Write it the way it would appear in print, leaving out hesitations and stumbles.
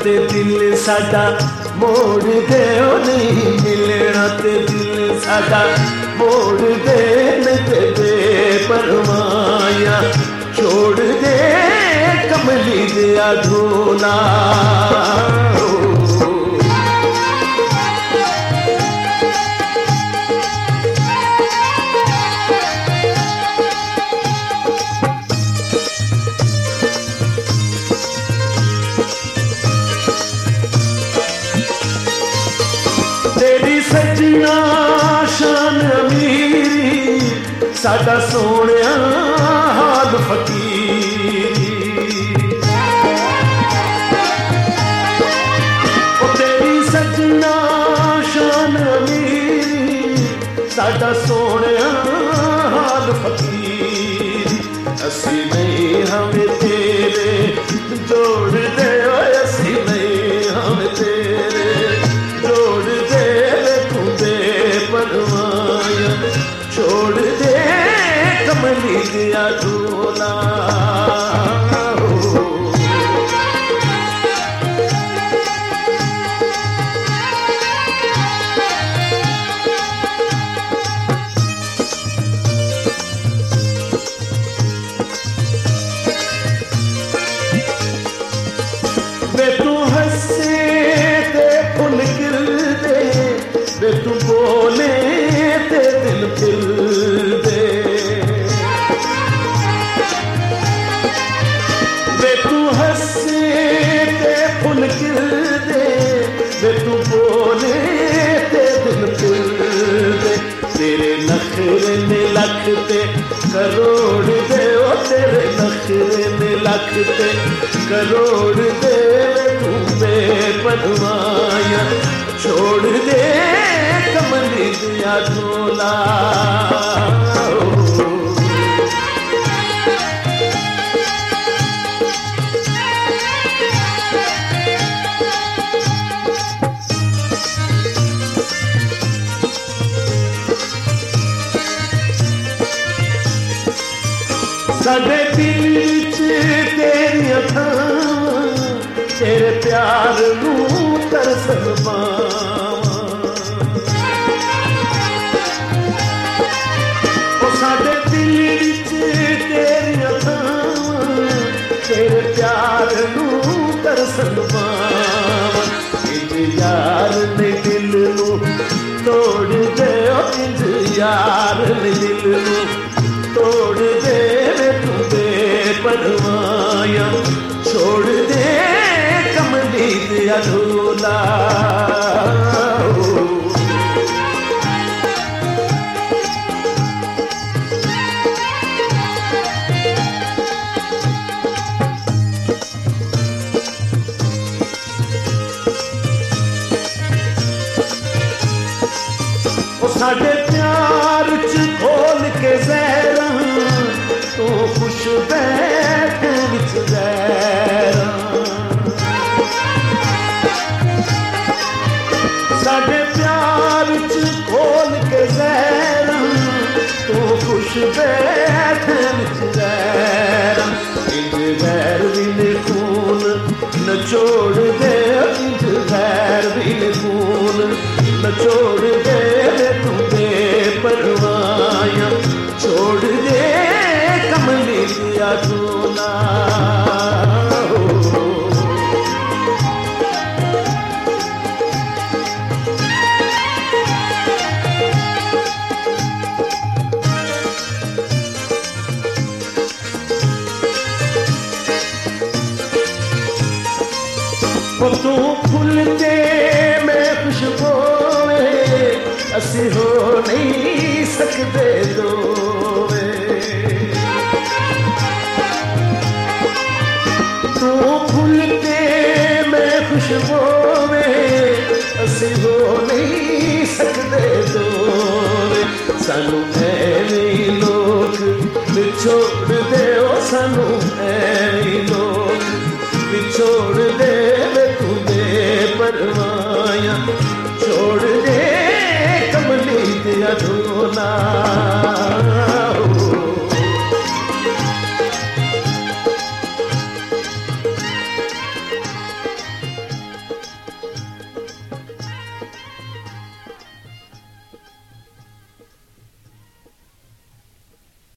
ते दिल साडा मोड़ दे, नहीं मिलना ते दिल साडा मोड़ दे, नहीं दे परवाया छोड़ दे कमली दिया ढोला। तेरी सजना शान अमीरी, साडा सोहणिया हाल फकीरी। ओ तेरी सजना शान अमीरी, साडा सोहणिया हाल फकीरी। असी नहीं हमें तेरे जोड़ दे, असी नहीं हमें तेरे जोड़ दे, परवाया छोड़ दे कमली दिया ढोला। वे तू हंसे ते फुल गिर दे, वे तू बोले ते दिल खिल दे। वे तू हंसे ते फुल गिर दे, वे तू बोले ते दिल खिल दे। तेरे नखरे ने लख ते करोड़ दे, ओ तेरे नखरे ने लख ते करोड़ दे, तू बेपरवाया छोड़ दे कमली दिया ढोला। साडे दिल च तेरियां थावां, तेरे प्यार नूं तरसन पावां। ओ साडे दिल च तेरियां थावां, तेरे प्यार नूं तरसन पावां। इंज यार ने दिल नूं तोड़ दे, इंज यार ने दिल नूं तोड़ दे, तू बेपरवाया छोड़ दे कमली दिया ढोला। साडे प्यार च खोल के जहरा, तू खुश बैठ विच जहरा। साडे प्यार च खोल के जहरा, तू खुश बैठ विच जहरा। इंज गैर बिन खून न छोड़ दे, इंज गैर बिन खून न छोड़ दे, तू बेपरवाया छोड़ दे कमली दिया ढोला। तू फुल दे मैं खुशबू, असी हो नहीं सकते दोवे। तू फुल दे मैं खुशबू, असी हो नहीं सकते दोवे। सानू ऐवें लोग छोड़ दे, ओ सानू ऐवें लोग छोड़ दे, तू बेपरवाया